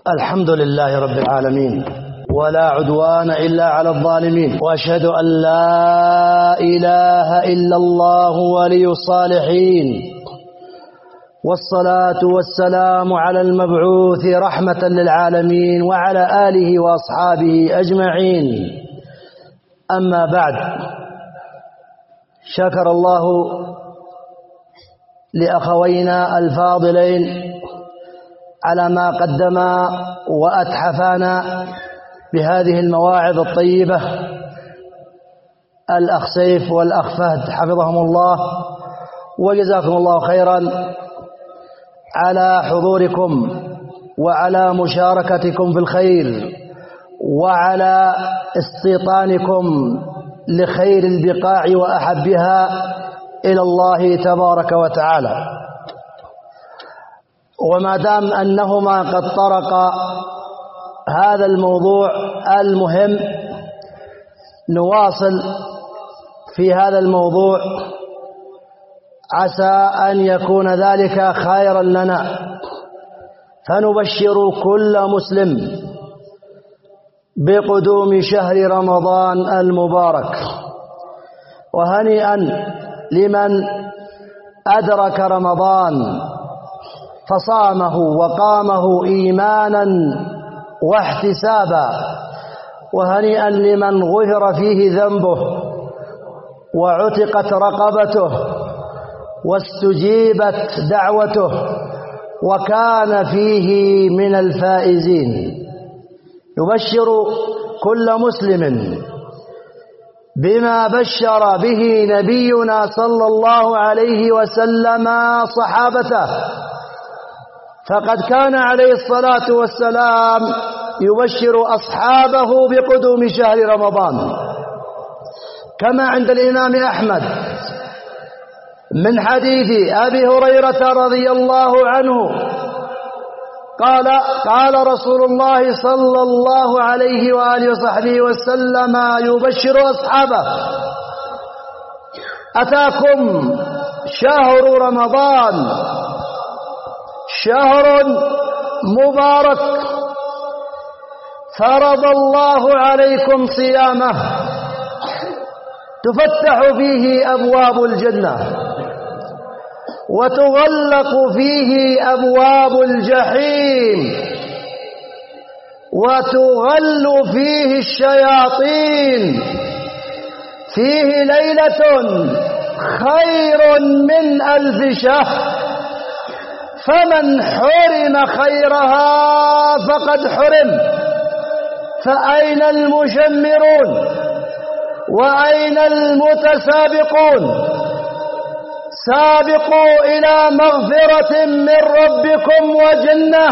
الحمد لله رب العالمين، ولا عدوان إلا على الظالمين، وأشهد أن لا إله إلا الله ولي الصالحين، والصلاة والسلام على المبعوث رحمة للعالمين وعلى آله وأصحابه أجمعين. أما بعد، شكر الله لأخوينا الفاضلين على ما قدما وأتحفانا بهذه المواعظ الطيبة، الأخ سيف والأخ فهد حفظهم الله، وجزاكم الله خيرا على حضوركم وعلى مشاركتكم في الخير وعلى استيطانكم لخير البقاع وأحبها إلى الله تبارك وتعالى. وما دام أنهما قد طرق هذا الموضوع المهم، نواصل في هذا الموضوع عسى أن يكون ذلك خيرا لنا، فنبشر كل مسلم بقدوم شهر رمضان المبارك، وهنيئا لمن أدرك رمضان فصامه وقامه إيمانا واحتسابا، وهنيئا لمن غفر فيه ذنبه وعتقت رقبته واستجيبت دعوته وكان فيه من الفائزين. يبشر كل مسلم بما بشر به نبينا صلى الله عليه وسلم صحابته، فقد كان عليه الصلاة والسلام يبشر أصحابه بقدوم شهر رمضان، كما عند الإمام أحمد من حديث أبي هريرة رضي الله عنه قال رسول الله صلى الله عليه وآله وصحبه وسلم يبشر أصحابه: أتاكم شهر رمضان شهر مبارك فرض الله عليكم صيامه، تفتح فيه أبواب الجنة وتغلق فيه أبواب الجحيم وتغل فيه الشياطين، فيه ليلة خير من 1000 شهر، فمن حرم خيرها فقد حرم. فأين المشمرون وأين المتسابقون؟ سابقوا إلى مغفرة من ربكم وجنة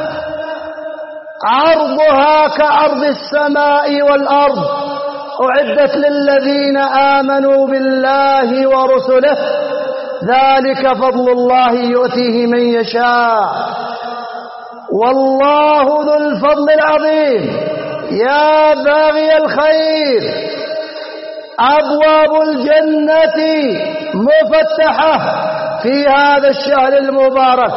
عرضها كعرض السماء والأرض، أعدت للذين آمنوا بالله ورسله، ذلك فضل الله يؤتيه من يشاء، والله ذو الفضل العظيم. يا باغي الخير، أبواب الجنة مفتحة في هذا الشهر المبارك،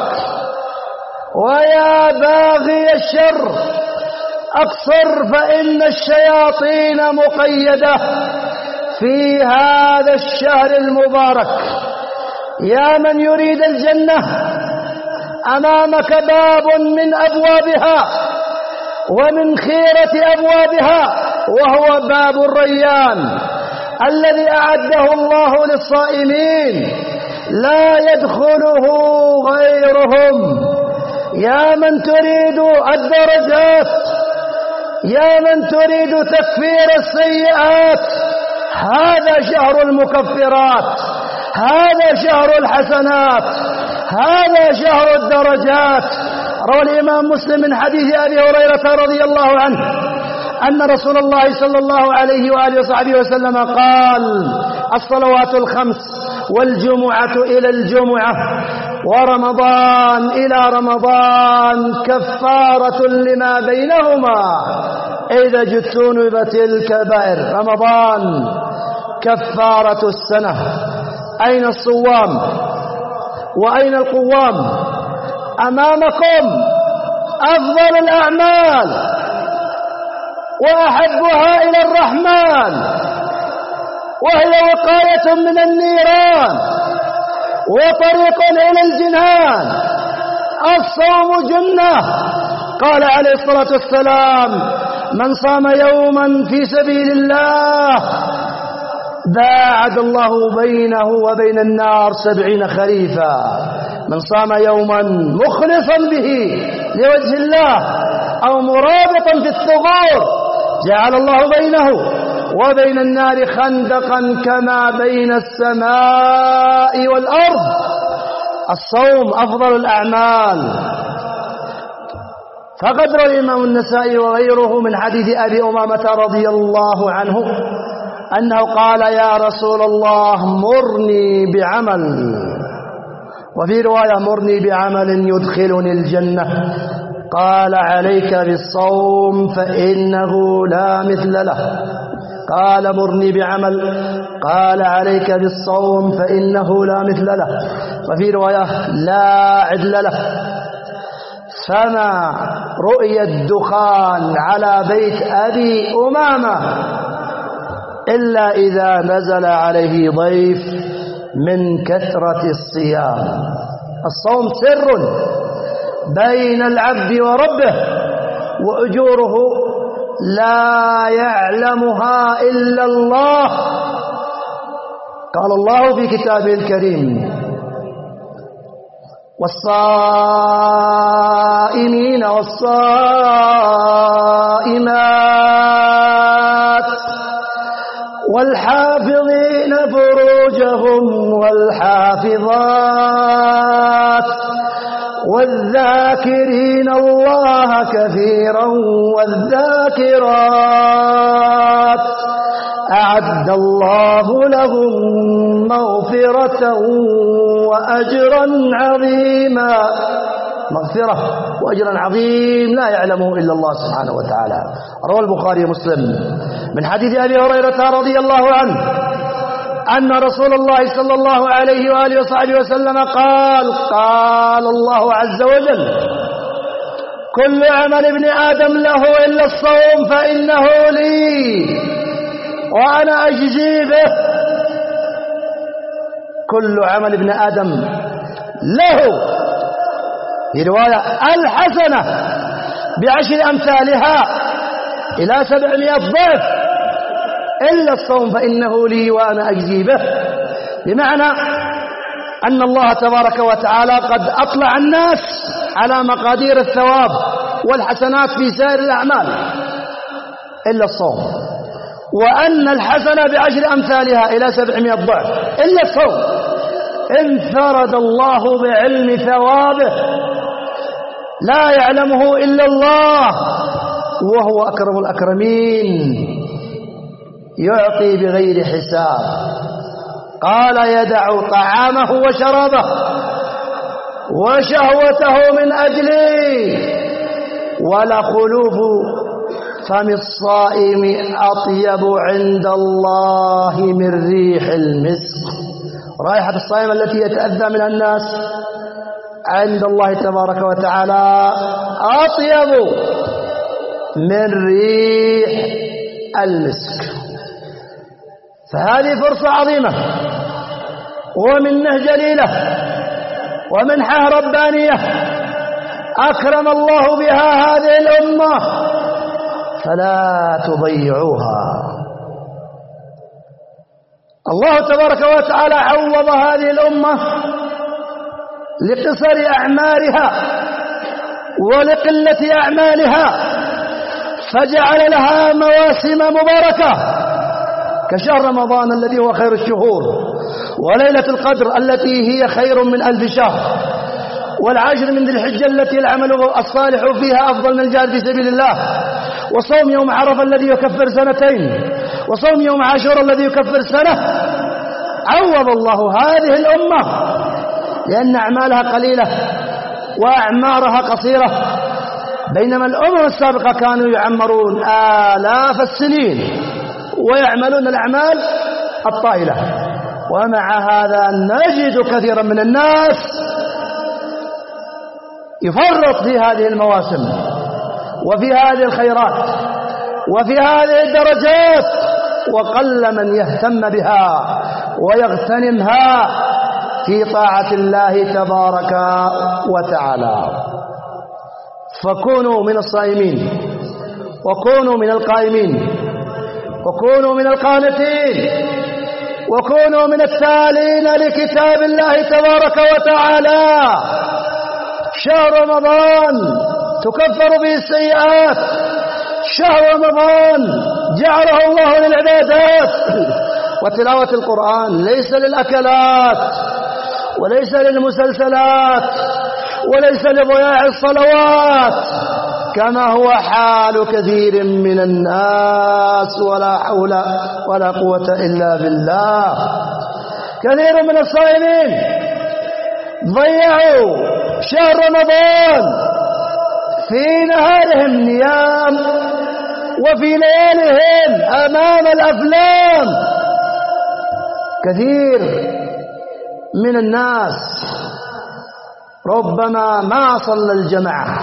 ويا باغي الشر أقصر، فإن الشياطين مقيدة في هذا الشهر المبارك. يا من يريد الجنة، أمامك باب من أبوابها ومن خيرة أبوابها، وهو باب الريان الذي أعده الله للصائمين، لا يدخله غيرهم. يا من تريد الدرجات، يا من تريد تكفير السيئات، هذا شهر المكفرات، هذا شهر الحسنات، هذا شهر الدرجات. روى الإمام مسلم من حديث أبي هريرة رضي الله عنه أن رسول الله صلى الله عليه وآله وصحبه وسلم قال: الصلوات الخمس والجمعة إلى الجمعة ورمضان إلى رمضان كفارة لما بينهما إذا اجتنبت الكبائر. رمضان كفارة السنة. أين الصوام وأين القوام؟ أمامكم أفضل الأعمال وأحبها إلى الرحمن، وهي وقاية من النيران وطريق إلى الجنان. الصوم جنة. قال عليه الصلاة والسلام: من صام يوما في سبيل الله باعد الله بينه وبين النار 70 خريفا. من صام يوما مخلصا به لوجه الله أو مرابطا في الثغور جعل الله بينه وبين النار خندقا كما بين السماء والأرض. الصوم أفضل الأعمال. فقد روى الإمام النسائي وغيره من حديث أبي أمامة رضي الله عنه أنه قال: يا رسول الله مرني بعمل، وفي رواية مرني بعمل يدخلني الجنة. قال: عليك بالصوم فإنه لا مثل له. قال: مرني بعمل. قال: عليك بالصوم فإنه لا مثل له. وفي رواية: لا عدل له. فما رؤي الدخان على بيت أبي أمامة إلا إذا نزل عليه ضيف من كثرة الصيام. الصوم سر بين العبد وربه، وأجوره لا يعلمها إلا الله. قال الله في كتابه الكريم: والصائمين والصائمات والحافظين فروجهم والحافظات والذاكرين الله كثيرا والذاكرات أعد الله لهم مغفرة وأجرا عظيما. مغفرة وأجرا عظيم لا يعلمه إلا الله سبحانه وتعالى. روى البخاري ومسلم من حديث أبي هريرة رضي الله عنه أن رسول الله صلى الله عليه وآله وصحبه وسلم قال: قال الله عز وجل: كل عمل ابن آدم له إلا الصوم فإنه لي وأنا أجزي به. كل عمل ابن آدم له، في رواية الحسنة ب10 أمثالها إلى 700 ضعف، إلا الصوم فإنه لي وأنا أجزي به. بمعنى أن الله تبارك وتعالى قد أطلع الناس على مقادير الثواب والحسنات في سائر الأعمال إلا الصوم، وأن الحسنة ب10 أمثالها إلى 700 ضعف إلا الصوم. انفرد الله بعلم ثوابه لا يعلمه إلا الله، وهو أكرم الأكرمين يعطي بغير حساب. قال: يدع طعامه وشرابه وشهوته من أجلي، ولخلوف فم الصائم أطيب عند الله من ريح المسك. رائحة الصائم التي يتأذى منها الناس عند الله تبارك وتعالى أطيب من ريح المسك. فهذه فرصة عظيمة ومنة جليلة ومنحة ربانية أكرم الله بها هذه الأمة، فلا تضيعوها. الله تبارك وتعالى عوض هذه الأمة لقصر أعمارها ولقلة أعمالها، فجعل لها مواسم مباركة كشهر رمضان الذي هو خير الشهور، وليلة القدر التي هي خير من 1000 شهر، والعشر من ذي الحجة التي العمل الصالح فيها أفضل من الجهاد في سبيل الله، وصوم يوم عرفة الذي يكفر 2 وصوم يوم عاشوراء الذي يكفر 1. عوض الله هذه الأمة لأن أعمالها قليلة وأعمارها قصيرة، بينما الأمم السابقة كانوا يعمرون آلاف السنين ويعملون الأعمال الطائلة. ومع هذا نجد كثيرا من الناس يفرط في هذه المواسم وفي هذه الخيرات وفي هذه الدرجات، وقل من يهتم بها ويغتنمها في طاعة الله تبارك وتعالى. فكونوا من الصائمين، وكونوا من القائمين، وكونوا من القانتين، وكونوا من التالين لكتاب الله تبارك وتعالى. شهر رمضان تكفر به السيئات، شهر رمضان جعله الله للعبادات. وتلاوة القرآن ليس للأكلات وليس للمسلسلات وليس لضياع الصلوات، كما هو حال كثير من الناس، ولا حول ولا قوة إلا بالله. كثير من الصائمين ضيعوا شهر رمضان في نهارهم نيام، وفي ليالهم أمام الأفلام. كثير من الناس ربما ما صلى الجماعة،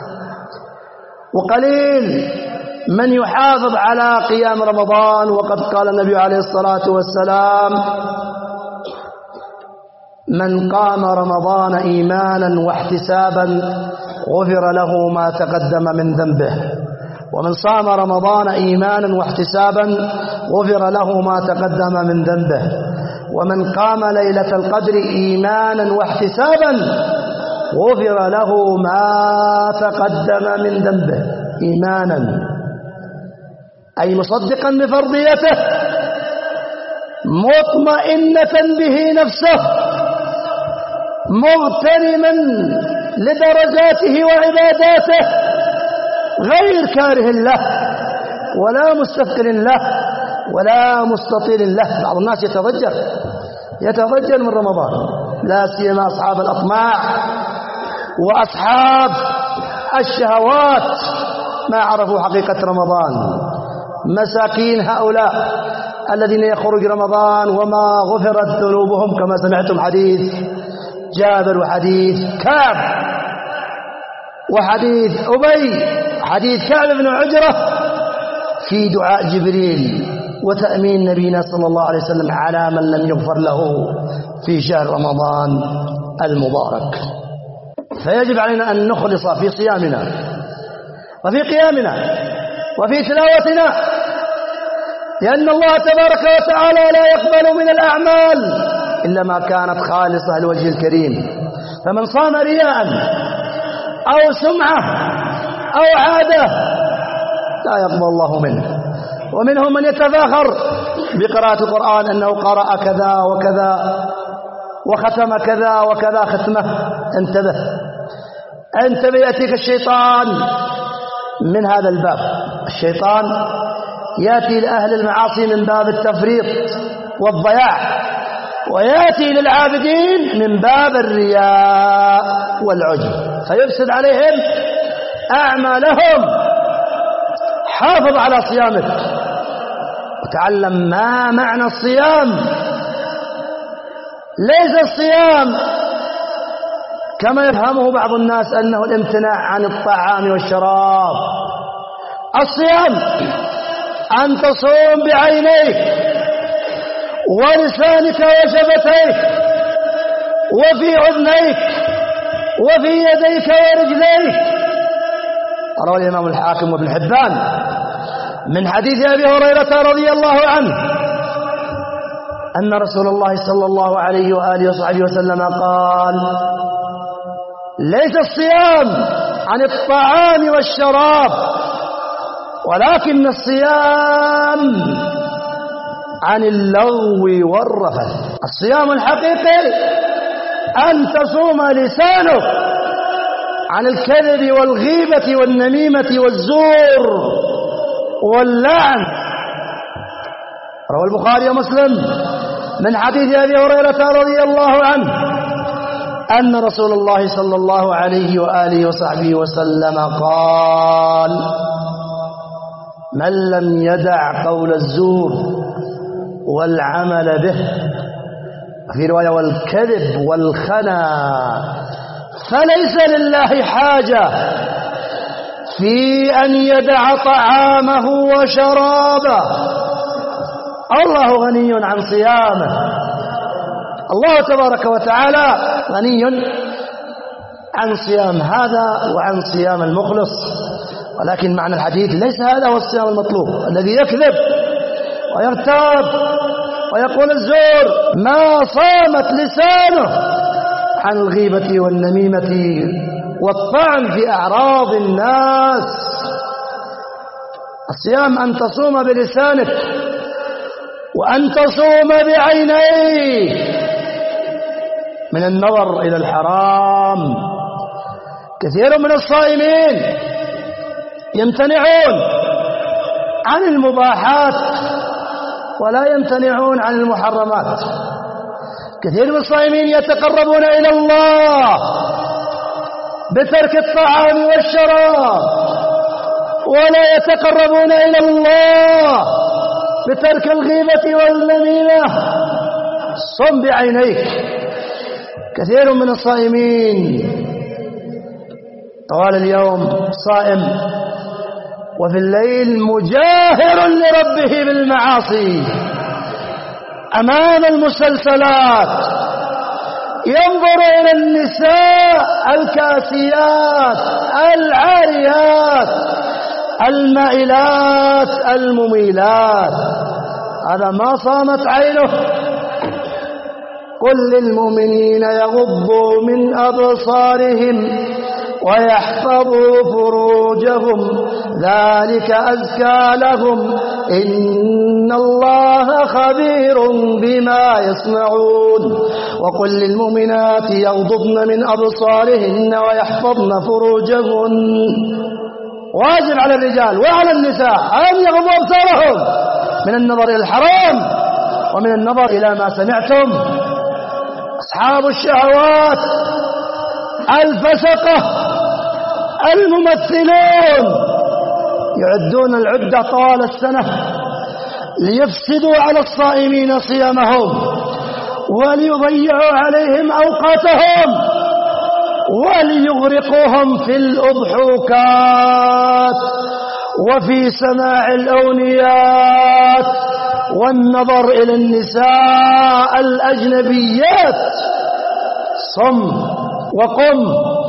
وقليل من يحافظ على قيام رمضان. وقد قال النبي عليه الصلاة والسلام: من قام رمضان إيمانا واحتسابا غفر له ما تقدم من ذنبه، ومن صام رمضان إيمانا واحتسابا غفر له ما تقدم من ذنبه، ومن قام ليلة القدر إيمانا واحتسابا غفر له ما تقدم من ذنبه. إيمانا أي مصدقا بفرضيته، مطمئنة به نفسه، مغتنما لدرجاته وعباداته، غير كاره له ولا مستثقل له ولا مستطيل له. بعض الناس يتضجر من رمضان، لا سيما أصحاب الأطماع وأصحاب الشهوات، ما عرفوا حقيقة رمضان. مساكين هؤلاء الذين يخرج رمضان وما غفرت ذنوبهم، كما سمعتم حديث جابر وحديث كعب وحديث أبي، حديث كعب بن عجرة في دعاء جبريل وتأمين نبينا صلى الله عليه وسلم على من لم يغفر له في شهر رمضان المبارك. فيجب علينا أن نخلص في صيامنا وفي قيامنا وفي تلاوتنا، لأن الله تبارك وتعالى لا يقبل من الأعمال إلا ما كانت خالصة لوجه الكريم. فمن صام رياء أو سمعة أو عادة لا يقبل الله منه. ومنهم من يتفاخر بقراءة القرآن أنه قرأ كذا وكذا وختم كذا وكذا ختمة. انتبه يأتيك الشيطان من هذا الباب. الشيطان يأتي لأهل المعاصي من باب التفريط والضياع، ويأتي للعابدين من باب الرياء والعجب، فيفسد عليهم أعمالهم. حافظ على صيامك وتعلم ما معنى الصيام. ليس الصيام كما يفهمه بعض الناس أنه الامتناع عن الطعام والشراب. الصيام أن تصوم بعينيك ولسانك وشفتيك وفي أذنيك وفي يديك ورجليك. روى الإمام الحاكم وابن حبان من حديث أبي هريرة رضي الله عنه أن رسول الله صلى الله عليه وآله وصحبه وسلم قال: ليس الصيام عن الطعام والشراب، ولكن الصيام عن اللغو والرفث. الصيام الحقيقي أن تصوم لسانك عن الكذب والغيبة والنميمة والزور واللعن. روى البخاري ومسلم من حديث أبي هريرة رضي الله عنه أن رسول الله صلى الله عليه وآله وصحبه وسلم قال: من لم يدع قول الزور والعمل به، في رواية والكذب والخنا، فليس لله حاجة في أن يدع طعامه وشرابه. الله غني عن صيامه. الله تبارك وتعالى غني عن صيام هذا وعن صيام المخلص. ولكن معنى الحديث ليس هذا هو الصيام المطلوب. الذي يكذب ويغتاب ويقول الزور ما صامت لسانه عن الغيبة والنميمة والطعن في أعراض الناس. الصيام أن تصوم بلسانك وأن تصوم بعينيك من النظر إلى الحرام. كثير من الصائمين يمتنعون عن المباحات ولا يمتنعون عن المحرمات. كثير من الصائمين يتقربون إلى الله بترك الطعام والشراب ولا يتقربون إلى الله بترك الغيبة والنميمة. صم بعينيك. كثير من الصائمين طوال اليوم صائم وفي الليل مجاهر لربه بالمعاصي أمام المسلسلات، ينظر إلى النساء الكاسيات العاريات المائلات المميلات. هذا ما صامت عينه. قل للمؤمنين يغضوا من أبصارهم ويحفظوا فروجهم ذلك أزكى لهم إن الله خبير بما يصنعون. وقل للمؤمنات يغضضن من أبصارهن ويحفظن فروجهن. واجب على الرجال وعلى النساء أن يغضوا أبصارهم من النظر إلى الحرام ومن النظر إلى ما سمعتم. أصحاب الشهوات الفسقة الممثلون يعدون العدة طوال السنة ليفسدوا على الصائمين صيامهم وليضيعوا عليهم أوقاتهم وليغرقوهم في الأضحوكات وفي سماع الأغنيات والنظر إلى النساء الأجنبيات. صم وقم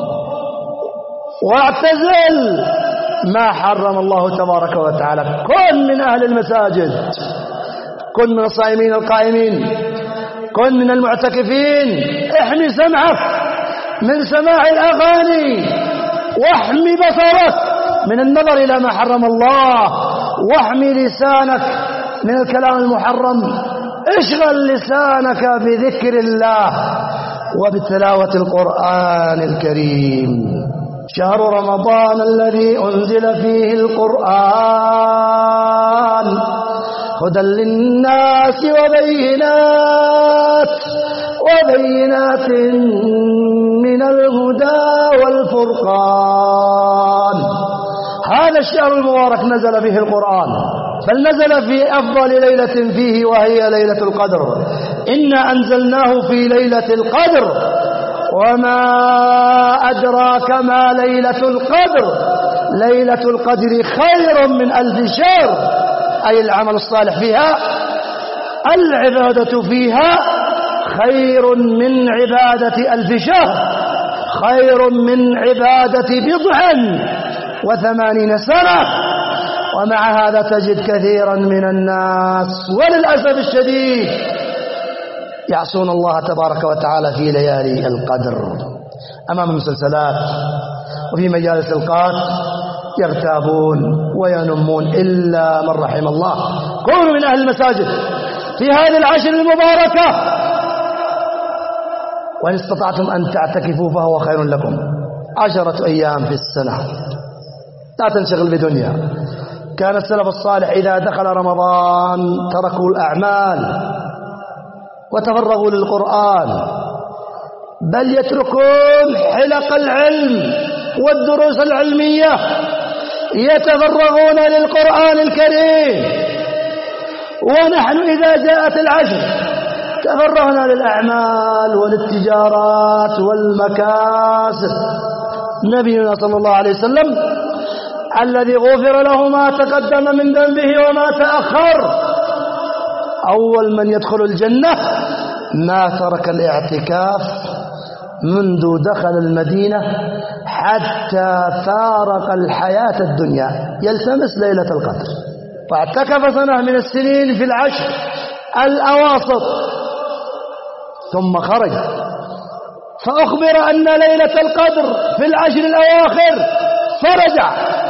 واعتزل ما حرم الله تبارك وتعالى. كن من أهل المساجد، كن من الصائمين القائمين، كن من المعتكفين. احمي سمعك من سماع الأغاني واحمي بصرك من النظر إلى ما حرم الله واحمي لسانك من الكلام المحرم. اشغل لسانك بذكر الله وبتلاوة القرآن الكريم. شهر رمضان الذي أنزل فيه القرآن هدى للناس وبينات من الهدى والفرقان. هذا الشهر المبارك نزل فيه القرآن، بل نزل في أفضل ليلة فيه وهي ليلة القدر. إنا أنزلناه في ليلة القدر وما أدراك ما ليلة القدر. ليلة القدر خير من 1000 شهر، أي العمل الصالح فيها، العبادة فيها خير من عبادة 1000 شهر، خير من عبادة 89 سنة. ومع هذا تجد كثيرا من الناس وللأسف الشديد يعصون الله تبارك وتعالى في ليالي القدر أمام المسلسلات وفي مجالس القات، يغتابون وينمون إلا من رحم الله. كونوا من أهل المساجد في هذه العشر المباركة، وإن استطعتم أن تعتكفوا فهو خير لكم. 10 أيام في السنة، لا تنشغل بدنيا. كان السلف الصالح إذا دخل رمضان تركوا الأعمال وتفرغوا للقرآن، بل يتركون حلق العلم والدروس العلمية، يتفرغون للقرآن الكريم. ونحن إذا جاءت العشر تفرغنا للأعمال وللتجارات والمكاسب. نبينا صلى الله عليه وسلم الذي غفر له ما تقدم من ذنبه وما تأخر، أول من يدخل الجنة ما ترك الاعتكاف منذ دخل المدينة حتى فارق الحياة الدنيا يلتمس ليلة القدر، فاعتكف سنة من السنين في العشر الأواسط ثم خرج فأخبر أن ليلة القدر في العشر الأواخر فرجع.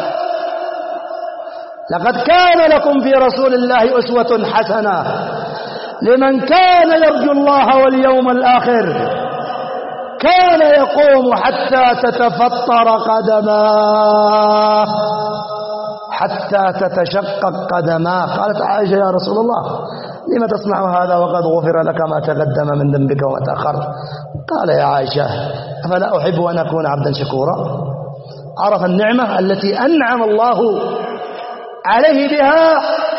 لقد كان لكم في رسول الله أسوة حسنة لمن كان يرجو الله واليوم الآخر، كان يقوم حتى تتفطر قدماه حتى تتشقق قدماه. قالت عائشة يا رسول الله لما تصنع هذا وقد غفر لك ما تقدم من ذنبك وما تأخر؟ قال يا عائشة أفلا أحب أن أكون عبدا شكورا؟ عرف النعمة التي أنعم الله عليه بها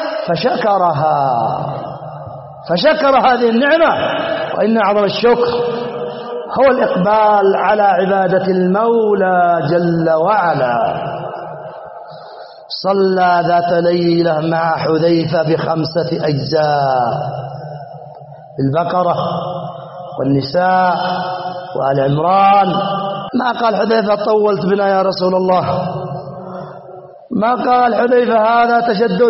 فشكر هذه النعمة. وإن أعظم الشكر هو الإقبال على عبادة المولى جل وعلا. صلى ذات ليلة مع حذيفة ب5 أجزاء: البقرة والنساء وآل عمران. ما قال حذيفة طولت بنا يا رسول الله، ما قال حذيفة هذا تشدد.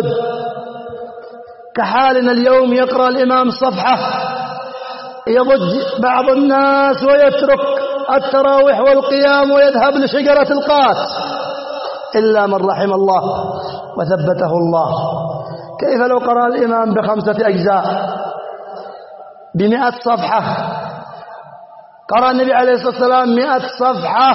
كحالنا اليوم يقرأ الإمام صفحة يضج بعض الناس ويترك التراويح والقيام ويذهب لشجرة القات، إلا من رحم الله وثبته الله. كيف لو قرأ الإمام ب5 أجزاء ب100 صفحة؟ قرأ النبي عليه الصلاة والسلام 100 صفحة،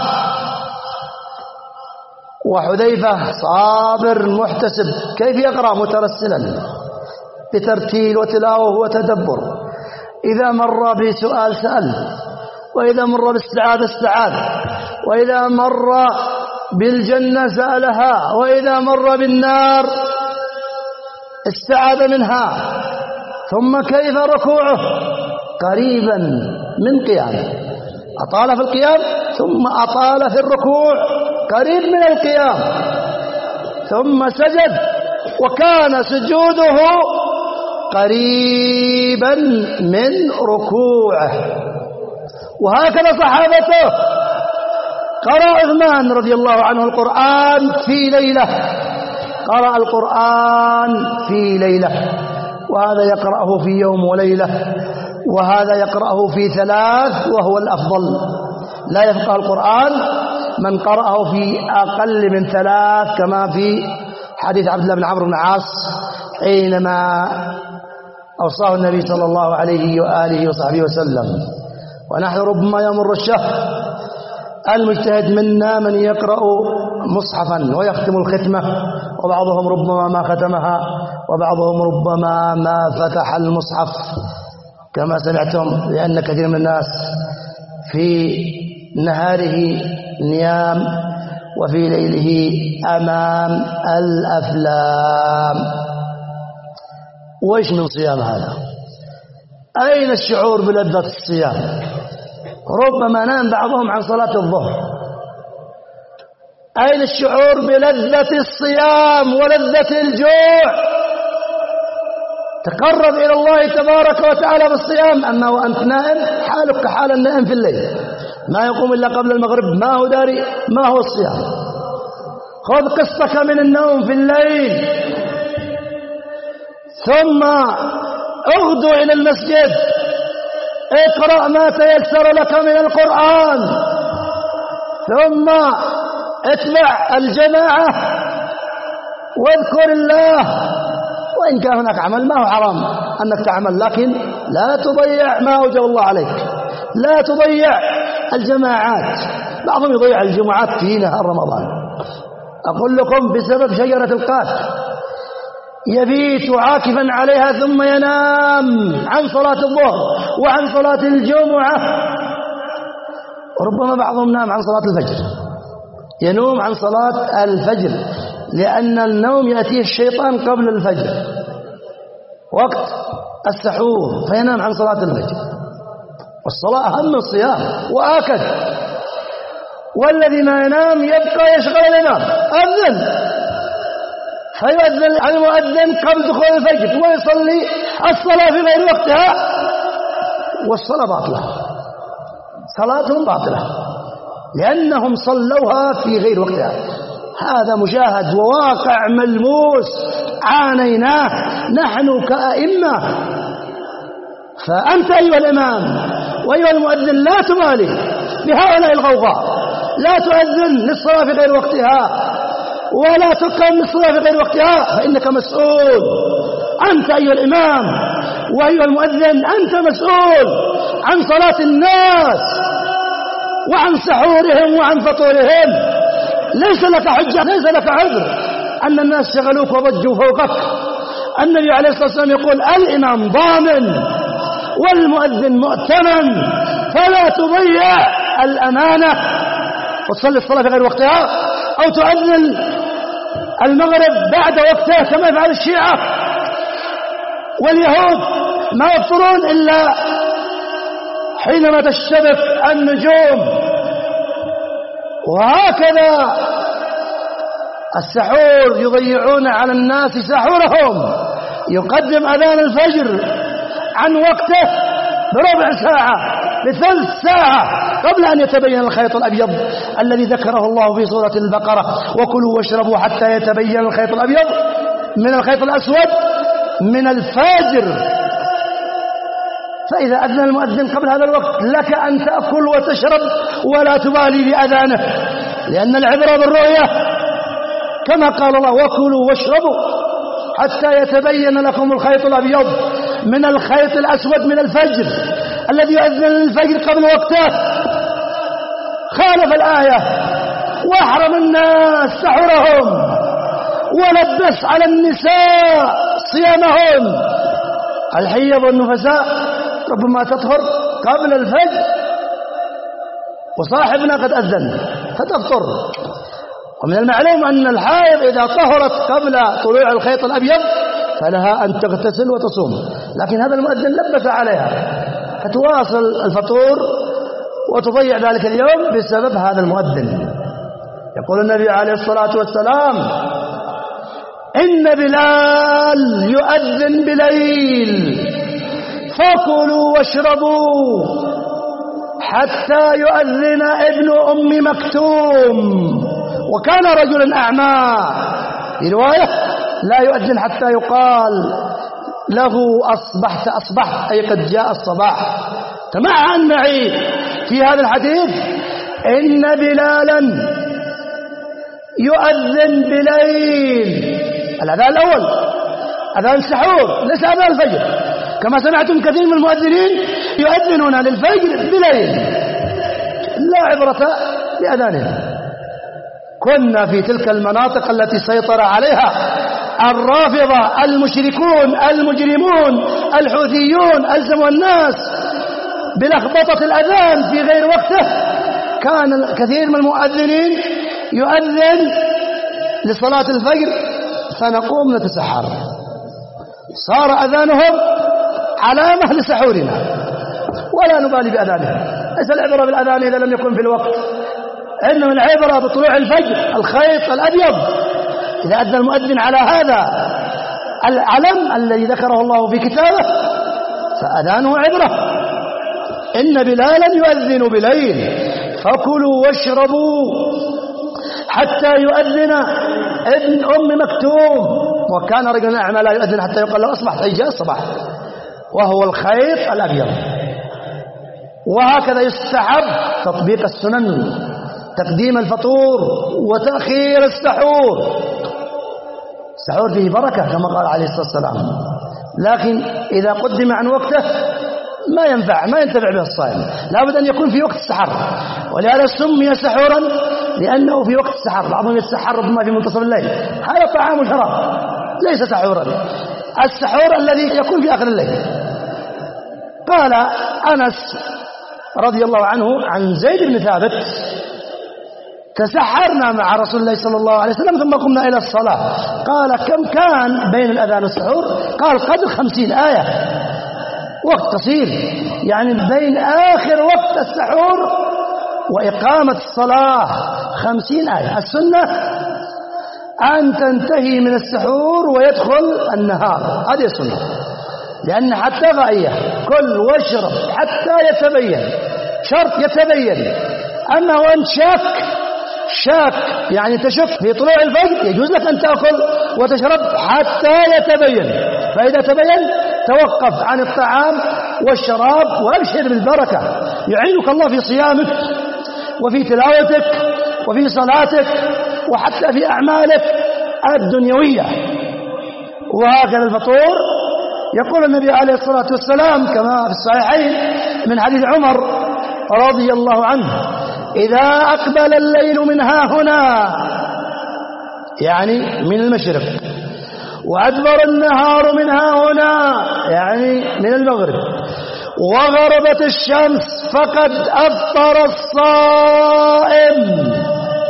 وحذيفة صابر محتسب كيف يقرأ مترسلا بترتيل وتلاوة وتدبر. إذا مر بسؤال سأل، وإذا مر باستعاذ استعاذ، وإذا مر بالجنة سألها، وإذا مر بالنار استعاذ منها. ثم كيف ركوعه قريبا من قيامه، أطال في القيام ثم أطال في الركوع قريب من القيام، ثم سجد وكان سجوده قريبا من ركوعه. وهكذا صحابته. قرأ عثمان رضي الله عنه القرآن في ليلة، قرأ القرآن في ليلة، وهذا يقرأه في يوم وليلة، وهذا يقرأه في 3 وهو الأفضل. لا يفقه القرآن من قرأه في أقل من 3 كما في حديث عبد الله بن عمرو بن العاص حينما أوصاه النبي صلى الله عليه وآله وصحبه وسلم. ونحن ربما يمر الشهر المجتهد منا من يقرأ مصحفا ويختم الختمة، وبعضهم ربما ما ختمها، وبعضهم ربما ما فتح المصحف كما سمعتم، لأن كثير من الناس في نهاره نيام وفي ليله أمام الأفلام. وإيش من صيام هذا؟ أين الشعور بلذة الصيام؟ ربما نام بعضهم عن صلاة الظهر. أين الشعور بلذة الصيام ولذة الجوع؟ تقرب إلى الله تبارك وتعالى بالصيام. أما وأنت نائم حالك كحال النائم في الليل، ما يقوم إلا قبل المغرب، ما هو داري ما هو الصيام. خذ قسطك من النوم في الليل، ثم اغدو إلى المسجد، اقرأ ما تيسر لك من القرآن، ثم اتبع الجماعة واذكر الله. وإن كان هناك عمل ما هو حرام أنك تعمل، لكن لا تضيع ما أوجب الله عليك، لا تضيع الجماعات. بعضهم يضيع الجمعات في نهار رمضان. أقول لكم بسبب شجرة القات يبيت عاكفا عليها ثم ينام عن صلاة الظهر وعن صلاة الجمعة، وربما بعضهم نام عن صلاة الفجر، ينوم عن صلاة الفجر، لأن النوم يأتيه الشيطان قبل الفجر. وقت السحور فينام عن صلاة الفجر، والصلاة أهم من الصيام وآكد. والذي ما ينام يبقى يشغل الإمام، أذن فيؤذن المؤذن قبل دخول الفجر ويصلي الصلاة في غير وقتها، والصلاة باطلة، صلاتهم باطلة لأنهم صلوها في غير وقتها. هذا مشاهد وواقع ملموس عانيناه نحن كأئمة. فأنت أيها الإمام وأيها المؤذن لا تبالي بهؤلاء الغوغاء، لا تؤذن للصلاة في غير وقتها ولا تقم للصلاة في غير وقتها، فإنك مسؤول. أنت أيها الإمام وأيها المؤذن أنت مسؤول عن صلاة الناس وعن سحورهم وعن فطورهم. ليس لك حجة، ليس لك عذر أن الناس شغلوك وضجوا فوقك. النبي عليه الصلاة والسلام يقول الإمام ضامن والمؤذن مؤتمن، فلا تضيع الأمانة وتصلي الصلاة في غير وقتها أو تؤذن المغرب بعد وقته كما يفعل الشيعة واليهود، ما يفطرون إلا حينما تشتبك النجوم. وهكذا السحور يضيعون على الناس سحورهم، يقدم أذان الفجر عن وقته بربع ساعة بثلث ساعة قبل أن يتبين الخيط الأبيض الذي ذكره الله في سورة البقرة: وكلوا واشربوا حتى يتبين الخيط الأبيض من الخيط الأسود من الفجر. فإذا أذن المؤذن قبل هذا الوقت لك أن تأكل وتشرب ولا تبالي بأذانه، لأن العبرة بالرؤية كما قال الله: وكلوا واشربوا حتى يتبين لكم الخيط الأبيض من الخيط الأسود من الفجر الذي يؤذن للفجر قبل وقته. خالف الآية وأحرم الناس سحورهم ولبس على النساء صيامهم. الحيض والنفساء ربما تطهر قبل الفجر وصاحبنا قد أذن فتفطر. ومن المعلوم أن الحائض إذا طهرت قبل طلوع الخيط الأبيض فلها أن تغتسل وتصوم، لكن هذا المؤذن لبس عليها فتواصل الفطور وتضيع ذلك اليوم بسبب هذا المؤذن. يقول النبي عليه الصلاة والسلام: إن بلال يؤذن بليل فكلوا واشربوا حتى يؤذن ابن أم مكتوم، وكان رجلا أعمى. في رواية: لا يؤذن حتى يقال له أصبحت أصبحت، أي قد جاء الصباح. مع أن نعيد في هذا الحديث إن بلالا يؤذن بليل، الأذان الأول أذان السحور ليس أذان الفجر، كما سمعتم كثير من المؤذنين يؤذنون للفجر بليل، لا عبرة بأذانهم. كنا في تلك المناطق التي سيطر عليها الرافضة المشركون المجرمون الحوثيون ألزموا الناس بلخبطة الأذان في غير وقته. كان كثير من المؤذنين يؤذن لصلاة الفجر فنقوم نتسحر، صار أذانهم علامة لسحورنا ولا نبالي بأذانهم. ليس العبرة بالأذان إذا لم يكن في الوقت، إنما العبرة بطلوع الفجر الخيط الأبيض. إذا أذن المؤذن على هذا العلم الذي ذكره الله في كتابه فأذانه عبرة. إن بلالا يؤذن بليل فكلوا واشربوا حتى يؤذن ابن أم مكتوم، وكان رجلا أعمى لا يؤذن حتى يقال له أصبحت، أي جاء الصباح، وهو الخيط الأبيض. وهكذا يستحب تطبيق السنن، تقديم الفطور وتأخير السحور. السحور فيه بركة كما قال عليه الصلاة والسلام، لكن إذا قدم عن وقته ما ينفع، ما ينتفع به الصائم، لابد أن يكون في وقت السحر. ولهذا سمي سحورا لأنه في وقت السحر. بعضهم يتسحر ربما في منتصف الليل، هذا طعام وشراب ليس سحورا. السحور الذي يكون في آخر الليل. قال أنس رضي الله عنه عن زيد بن ثابت تسحرنا مع رسول الله صلى الله عليه وسلم ثم قمنا إلى الصلاة. قال كم كان بين الأذان والسحور؟ قال قدر 50 آية، وقت قصير، يعني بين آخر وقت السحور وإقامة الصلاة 50 آية. السنة أن تنتهي من السحور ويدخل النهار، هذه السنة، لأن حتى غائية، كل واشرب حتى يتبين، شرط يتبين. أما وأنت شاك يعني تشك في طلوع الفجر، يجوز لك أن تأكل وتشرب حتى يتبين، فإذا تبين توقف عن الطعام والشراب وأبشر بالبركة، يعينك الله في صيامك وفي تلاوتك وفي صلاتك وحتى في أعمالك الدنيوية. وهكذا الفطور، يقول النبي عليه الصلاة والسلام كما في الصحيحين من حديث عمر رضي الله عنه: إذا أقبل الليل من ها هنا، يعني من المشرق، وأدبر النهار من ها هنا، يعني من المغرب، وغربت الشمس، فقد أفطر الصائم.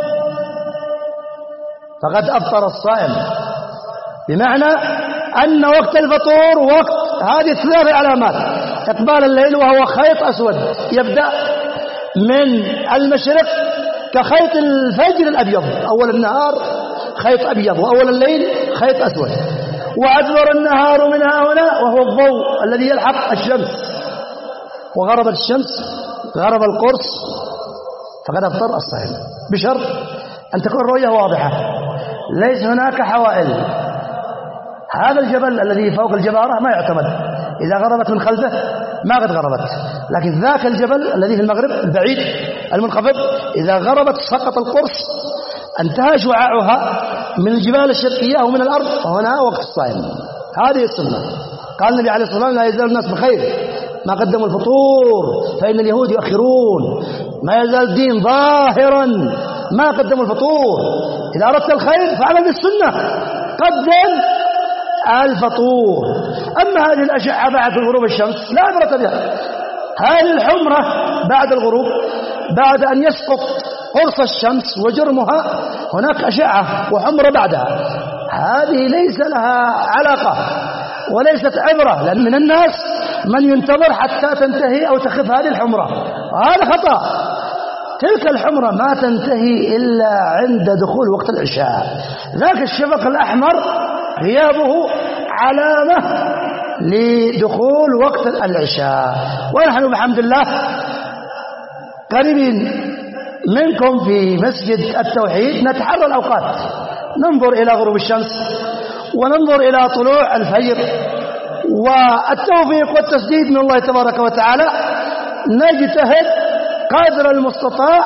فقد أفطر الصائم، بمعنى أن وقت الفطور وقت هذه 3 علامات: إقبال الليل وهو خيط أسود يبدأ من المشرق كخيط الفجر الأبيض، أول النهار خيط أبيض وأول الليل خيط أسود، وأدبر النهار من ها هنا وهو الضوء الذي يلحق الشمس، وغربت الشمس، غرب القرص، فقد أفطر الصائم، بشرط أن تكون الرؤية واضحة، ليس هناك حوائل. هذا الجبل الذي فوق الجبارة ما يعتمد، إذا غربت من خلفه ما قد غربت، لكن ذاك الجبل الذي في المغرب البعيد المنخفض إذا غربت سقط القرص، انتهى شعاعها من الجبال الشرقية أو من الأرض، هنا وقت الصائم. هذه السنة. قال النبي عليه الصلاة والسلام: لا يزال الناس بخير ما قدموا الفطور فإن اليهود يؤخرون. ما يزال الدين ظاهرا ما قدموا الفطور. إذا أردت الخير فعمل بالسنة، قدم الفطور. أما هذه الأشعة بعد غروب الشمس لا عبرة بها. هذه الحمرة بعد الغروب، بعد أن يسقط قرص الشمس وجرمها، هناك أشعة وحمرة بعدها، هذه ليس لها علاقة وليست عبرة، لأن من الناس من ينتظر حتى تنتهي أو تخف هذه الحمرة، وهذا خطأ. تلك الحمرة ما تنتهي إلا عند دخول وقت العشاء. ذاك الشفق الأحمر غيابه علامة لدخول وقت العشاء. ونحن بحمد الله قريبين منكم في مسجد التوحيد نتحرى الأوقات، ننظر إلى غروب الشمس وننظر إلى طلوع الفجر، والتوفيق والتسديد من الله تبارك وتعالى. نجتهد قدر المستطاع،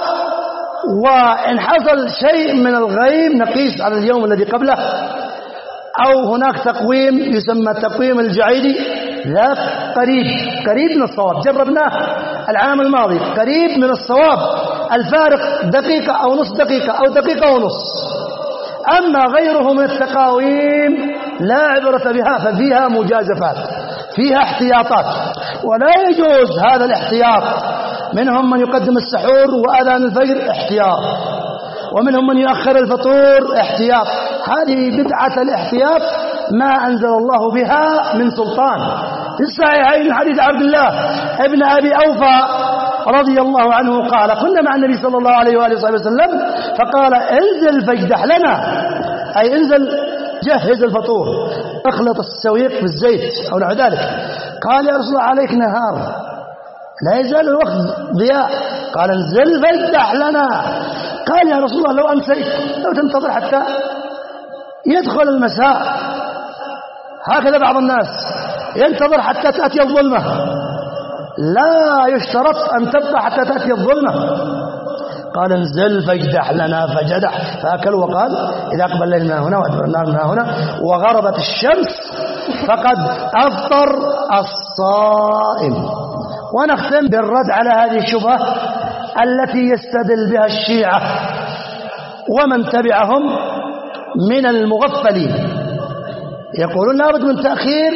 وإن حصل شيء من الغيم نقيس على اليوم الذي قبله، أو هناك تقويم يسمى تقويم الجعيدي، ذاك قريب من الصواب، جربناه العام الماضي، قريب من الصواب، الفارق دقيقة أو نصف دقيقة أو دقيقة ونص. أما غيره من التقاويم لا عبرة بها، ففيها مجازفات، فيها احتياطات، ولا يجوز هذا الاحتياط. منهم من يقدم السحور وأذان الفجر احتياط، ومنهم من يؤخر الفطور احتياط. هذه بدعة الاحتياط ما أنزل الله بها من سلطان. في الصحيحين حديث عبد الله ابن أبي أوفى رضي الله عنه قال: كنا مع النبي صلى الله عليه وآله وصحبه وسلم، فقال: انزل فاجدح لنا، أي انزل جهز الفطور، اخلط السويق في الزيت أو نحو ذلك. قال: يا رسول الله عليك نهار، لا يزال الوقت ضياء. قال: انزل فاجدح لنا. قال: يا رسول الله لو أمسيت، لو تنتظر حتى يدخل المساء. هكذا بعض الناس ينتظر حتى تأتي الظلمة، لا يشترط أن تبقى حتى تأتي الظلمة. قال: انزل فاجدح لنا، فجدح فأكل. وقال: إذا أقبل الليل من هنا وأدبر النهار من هنا وغربت الشمس فقد أفطر الصائم. ونختم بالرد على هذه الشبهة التي يستدل بها الشيعة ومن تبعهم من المغفلين. يقولون لابد من تأخير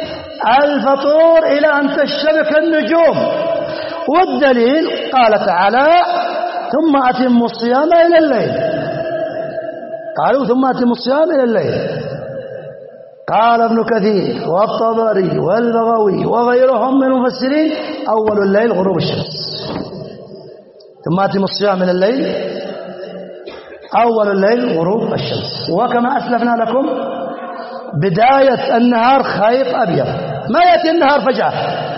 الفطور إلى أن تشتبك النجوم، والدليل قال تعالى: ثم أتموا الصيام إلى الليل. قالوا ثم أتموا الصيام إلى الليل. قال ابن كثير والطبري والبغوي وغيرهم من المفسرين أول الليل غروب الشمس. ثم أتموا الصيام إلى الليل أول الليل غروب الشمس. وكما أسلفنا لكم بداية النهار خيط أبيض، ما يأتي النهار فجأة،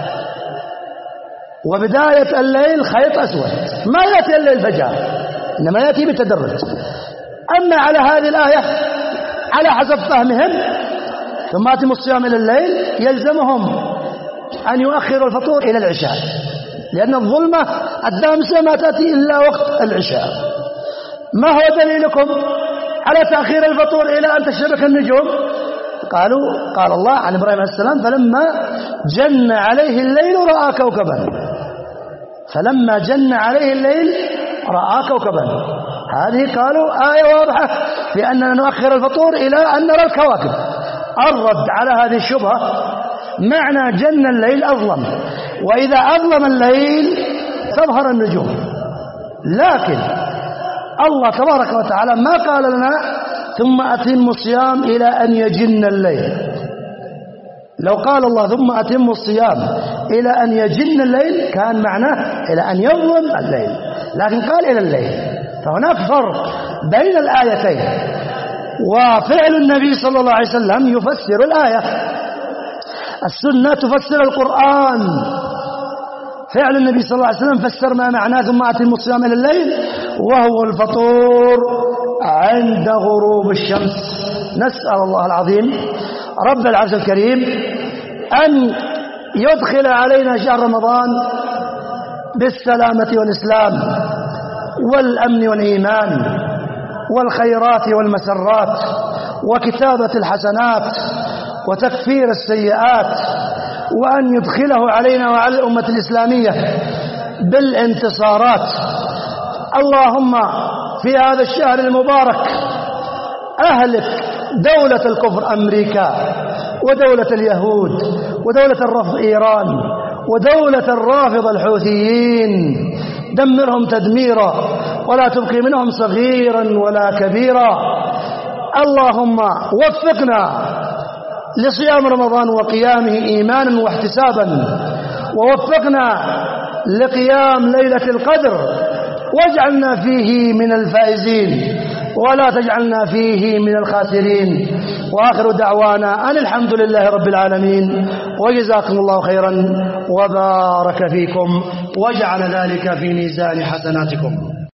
وبداية الليل خيط أسود، ما يأتي الليل فجأة، إنما يأتي بالتدرج. أما على هذه الآية على حسب فهمهم ثم أتموا الصيام إلى الليل يلزمهم أن يؤخروا الفطور إلى العشاء، لأن الظلمة الدامسة ما تأتي إلا وقت العشاء. ما هو دليلكم على تأخير الفطور إلى أن تشرق النجوم؟ قال الله عن إبراهيم عليه السلام فلما جن عليه الليل رأى كوكبا. فلما جن عليه الليل رأى كوكبا، هذه قالوا آية واضحة في أننا نؤخر الفطور إلى أن نرى الكواكب. الرد على هذه الشبهة معنى جن الليل أظلم، وإذا أظلم الليل تظهر النجوم. لكن الله تبارك وتعالى ما قال لنا ثم أتموا الصيام إلى أن يجن الليل. لو قال الله ثم أتموا الصيام إلى أن يجن الليل كان معناه إلى أن يظلم الليل، لكن قال إلى الليل. فهناك فرق بين الآيتين، وفعل النبي صلى الله عليه وسلم يفسر الآية. السنة تفسر القرآن. فعل النبي صلى الله عليه وسلم فسر ما معناه ثم أتموا الصيام إلى الليل، وهو الفطور عند غروب الشمس. نسأل الله العظيم رب العرش الكريم أن يدخل علينا شهر رمضان بالسلامة والإسلام والأمن والإيمان والخيرات والمسرات وكتابة الحسنات وتكفير السيئات، وأن يدخله علينا وعلى الأمة الإسلامية بالانتصارات. اللهم في هذا الشهر المبارك أهلك دولة الكفر أمريكا، ودولة اليهود، ودولة الرفض إيران، ودولة الرافض الحوثيين، دمرهم تدميرا ولا تبقي منهم صغيرا ولا كبيرا. اللهم وفقنا لصيام رمضان وقيامه إيمانا واحتسابا، ووفقنا لقيام ليلة القدر، واجعلنا فيه من الفائزين ولا تجعلنا فيه من الخاسرين. وآخر دعوانا أن الحمد لله رب العالمين، وجزاكم الله خيرا وبارك فيكم وجعل ذلك في ميزان حسناتكم.